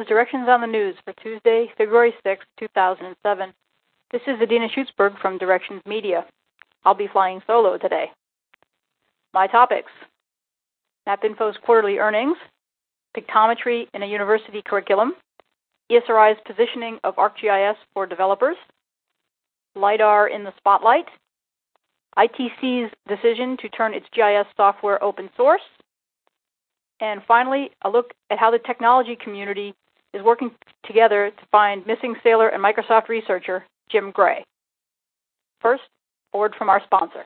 Directions on the News for Tuesday, February 6, 2007. This is Adina Schutzberg from Directions Media. I'll be flying solo today. My topics: MapInfo's quarterly earnings, pictometry in a university curriculum, ESRI's positioning of ArcGIS for developers, LiDAR in the spotlight, ITC's decision to turn its GIS software open source, and finally, a look at how the technology community is working together to find missing Sailor and Microsoft researcher Jim Gray. First, a word from our sponsor.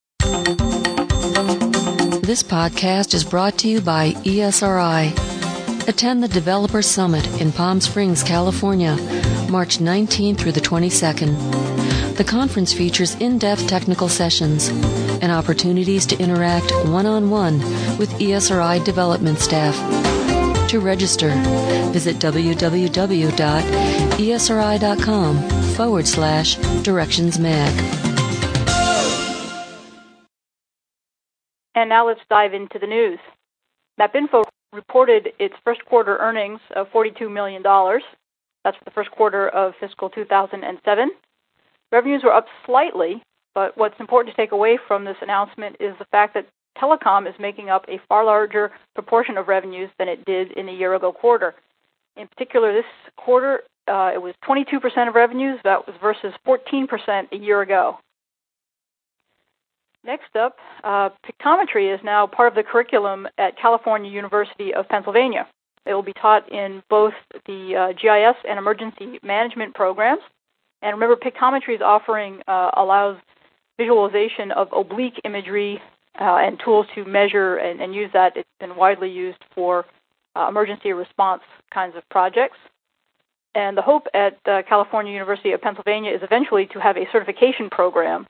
This podcast is brought to you by ESRI. Attend the Developer Summit in Palm Springs, California, March 19th through the 22nd. The conference features in-depth technical sessions and opportunities to interact one-on-one with ESRI development staff. To register, visit www.esri.com/directionsmag. And now let's dive into the news. MapInfo reported its first quarter earnings of $42 million. That's for the first quarter of fiscal 2007. Revenues were up slightly, but what's important to take away from this announcement is the fact that telecom is making up a far larger proportion of revenues than it did in the year-ago quarter. In particular, this quarter, it was 22% of revenues. That was versus 14% a year ago. Next up, pictometry is now part of the curriculum at California University of Pennsylvania. It will be taught in both the GIS and emergency management programs. And remember, pictometry's offering allows visualization of oblique imagery and tools to measure and use that. It's been widely used for emergency response kinds of projects. And the hope at California University of Pennsylvania is eventually to have a certification program.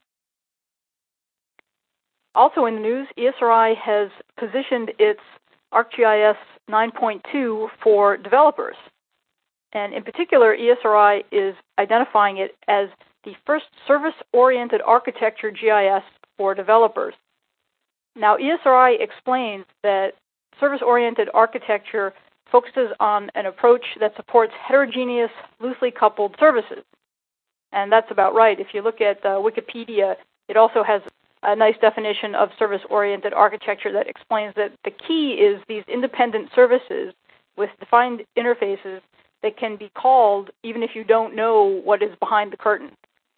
Also in the news, ESRI has positioned its ArcGIS 9.2 for developers. And in particular, ESRI is identifying it as the first service-oriented architecture GIS for developers. Now, ESRI explains that service-oriented architecture focuses on an approach that supports heterogeneous, loosely coupled services. And that's about right. If you look at Wikipedia, it also has a nice definition of service-oriented architecture that explains that the key is these independent services with defined interfaces that can be called even if you don't know what is behind the curtain.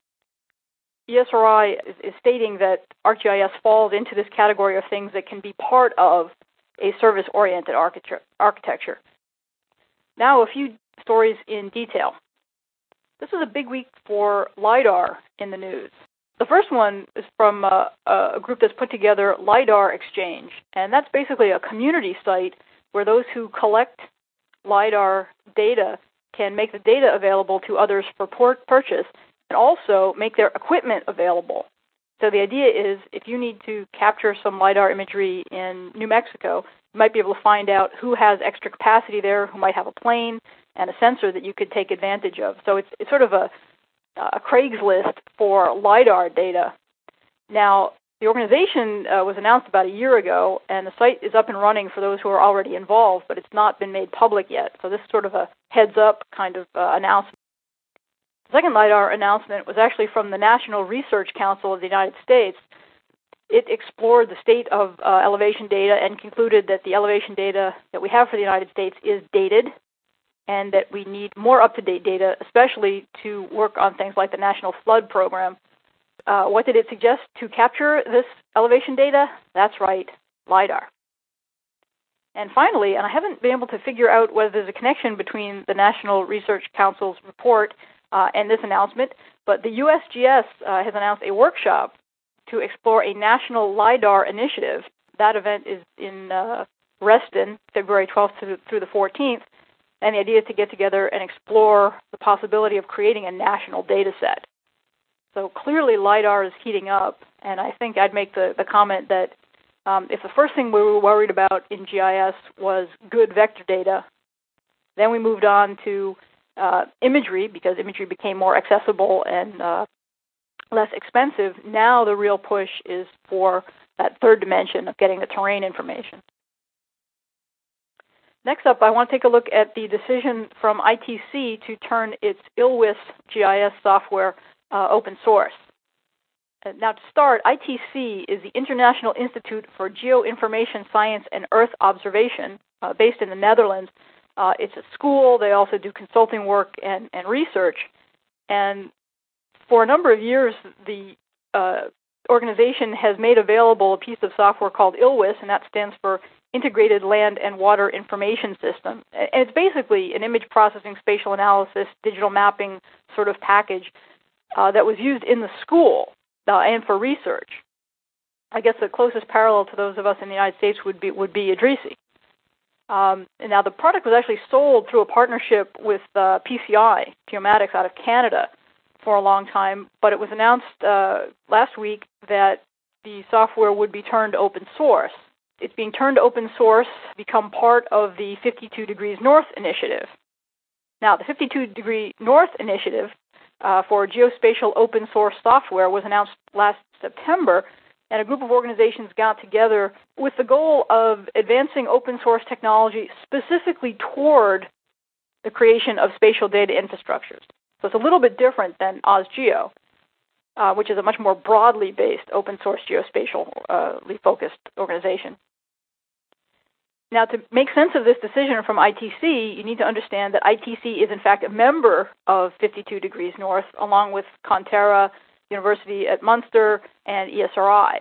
ESRI is stating that ArcGIS falls into this category of things that can be part of a service-oriented architecture. Now, a few stories in detail. This is a big week for LiDAR in the news. The first one is from a group that's put together LiDAR Exchange, and that's basically a community site where those who collect LiDAR data can make the data available to others for purchase and also make their equipment available. So the idea is if you need to capture some LiDAR imagery in New Mexico, you might be able to find out who has extra capacity there, who might have a plane and a sensor that you could take advantage of. So it's sort of a Craigslist for LiDAR data. Now, the organization was announced about a year ago, and the site is up and running for those who are already involved, but it's not been made public yet. So this is sort of a heads-up kind of announcement. The second LiDAR announcement was actually from the National Research Council of the United States. It explored the state of elevation data and concluded that the elevation data that we have for the United States is dated and that we need more up-to-date data, especially to work on things like the National Flood Program. What did it suggest to capture this elevation data? That's right, LiDAR. And finally, and I haven't been able to figure out whether there's a connection between the National Research Council's report and this announcement, but the USGS has announced a workshop to explore a national LiDAR initiative. That event is in Reston, February 12th through the 14th, and the idea is to get together and explore the possibility of creating a national data set. So clearly LiDAR is heating up, and I think I'd make the comment that if the first thing we were worried about in GIS was good vector data, then we moved on to imagery because imagery became more accessible and less expensive. Now the real push is for that third dimension of getting the terrain information. Next up, I want to take a look at the decision from ITC to turn its ILWIS GIS software open source. Now, to start, ITC is the International Institute for Geoinformation Science and Earth Observation, based in the Netherlands. It's a school. They also do consulting work and research. And for a number of years, the organization has made available a piece of software called ILWIS, and that stands for Integrated Land and Water Information System. And it's basically an image processing, spatial analysis, digital mapping sort of package that was used in the school and for research. I guess the closest parallel to those of us in the United States would be IDRISI. And now the product was actually sold through a partnership with PCI Geomatics out of Canada for a long time, but it was announced last week that the software would be turned open source. It's being turned open source to become part of the 52 Degrees North initiative. Now, the 52 Degree North initiative for geospatial open source software was announced last September, and a group of organizations got together with the goal of advancing open source technology specifically toward the creation of spatial data infrastructures. So it's a little bit different than OSGeo, which is a much more broadly based open source geospatially focused organization. Now, to make sense of this decision from ITC, you need to understand that ITC is in fact a member of 52 Degrees North, along with Conterra, University at Munster, and ESRI.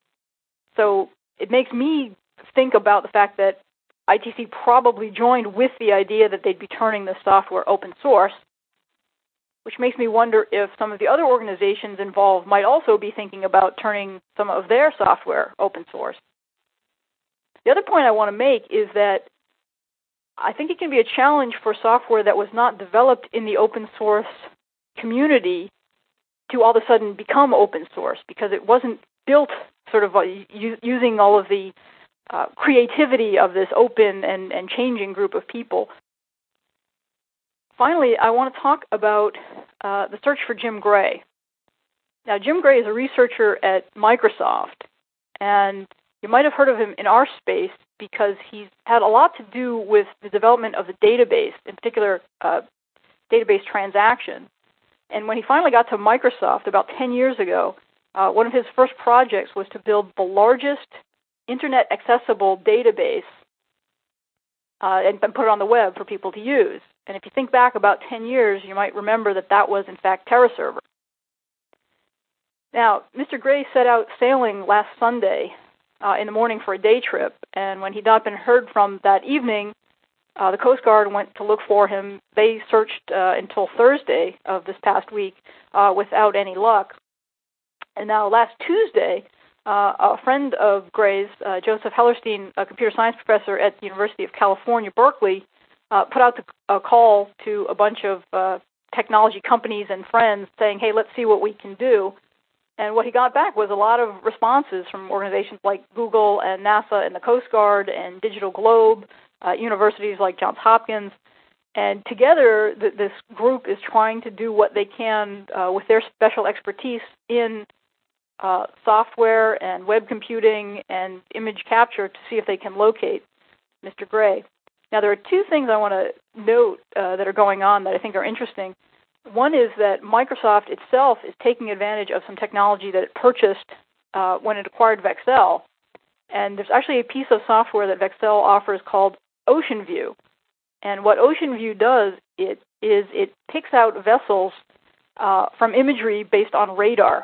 So it makes me think about the fact that ITC probably joined with the idea that they'd be turning this software open source, which makes me wonder if some of the other organizations involved might also be thinking about turning some of their software open source. The other point I want to make is that I think it can be a challenge for software that was not developed in the open source community to all of a sudden become open source, because it wasn't built sort of using all of the creativity of this open and changing group of people. Finally, I want to talk about the search for Jim Gray. Now, Jim Gray is a researcher at Microsoft, and you might have heard of him in our space because he's had a lot to do with the development of the database, in particular database transaction. And when he finally got to Microsoft about 10 years ago, one of his first projects was to build the largest internet-accessible database and put it on the web for people to use. And if you think back about 10 years, you might remember that that was, in fact, TerraServer. Now, Mr. Gray set out sailing last Sunday in the morning for a day trip, and when he'd not been heard from that evening, the Coast Guard went to look for him. They searched until Thursday of this past week without any luck. And now last Tuesday, a friend of Gray's, Joseph Hellerstein, a computer science professor at the University of California, Berkeley, put out a call to a bunch of technology companies and friends saying, hey, let's see what we can do. And what he got back was a lot of responses from organizations like Google and NASA and the Coast Guard and Digital Globe, universities like Johns Hopkins. And together, this group is trying to do what they can with their special expertise in software and web computing and image capture to see if they can locate Mr. Gray. Now, there are two things I want to note that are going on that I think are interesting. One is that Microsoft itself is taking advantage of some technology that it purchased when it acquired Vexcel. And there's actually a piece of software that Vexcel offers called OceanView. And what OceanView does is it picks out vessels from imagery based on radar.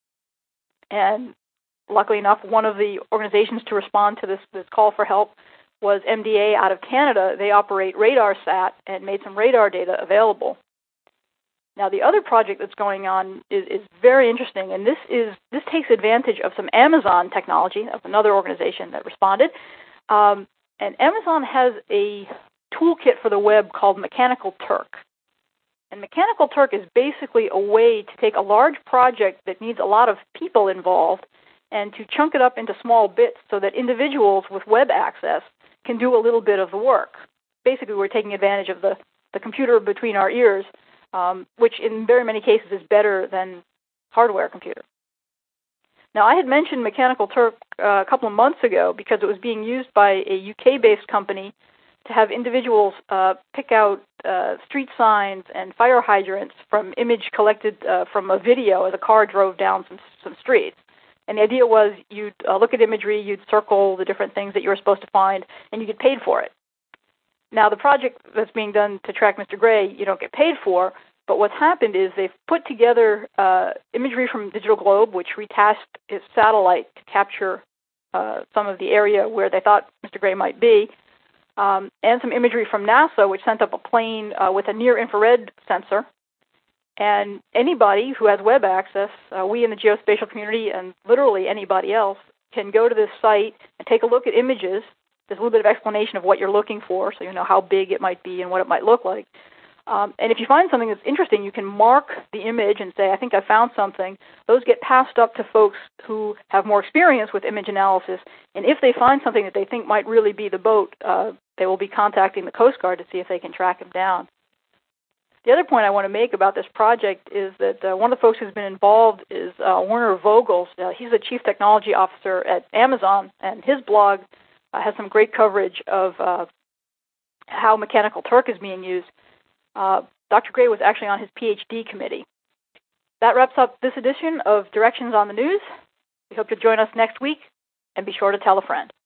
And luckily enough, one of the organizations to respond to this call for help was MDA out of Canada. They operate RadarSat and made some radar data available. Now, the other project that's going on is very interesting, and this takes advantage of some Amazon technology. That's another organization that responded. And Amazon has a toolkit for the web called Mechanical Turk. And Mechanical Turk is basically a way to take a large project that needs a lot of people involved and to chunk it up into small bits so that individuals with web access can do a little bit of the work. Basically, we're taking advantage of the computer between our ears, which in very many cases is better than hardware computer. Now, I had mentioned Mechanical Turk a couple of months ago because it was being used by a UK-based company to have individuals pick out street signs and fire hydrants from image collected from a video as a car drove down some streets. And the idea was you'd look at imagery, you'd circle the different things that you were supposed to find, and you get paid for it. Now, the project that's being done to track Mr. Gray, you don't get paid for, but what's happened is they've put together imagery from Digital Globe, which retasked its satellite to capture some of the area where they thought Mr. Gray might be, and some imagery from NASA, which sent up a plane with a near-infrared sensor. And anybody who has web access, we in the geospatial community and literally anybody else, can go to this site and take a look at images. There's a little bit of explanation of what you're looking for, so you know how big it might be and what it might look like. And if you find something that's interesting, you can mark the image and say, I think I found something. Those get passed up to folks who have more experience with image analysis, and if they find something that they think might really be the boat, they will be contacting the Coast Guard to see if they can track him down. The other point I want to make about this project is that one of the folks who's been involved is Werner Vogels. He's the Chief Technology Officer at Amazon, and his blog has some great coverage of how Mechanical Turk is being used. Dr. Gray was actually on his PhD committee. That wraps up this edition of Directions on the News. We hope you'll join us next week, and be sure to tell a friend.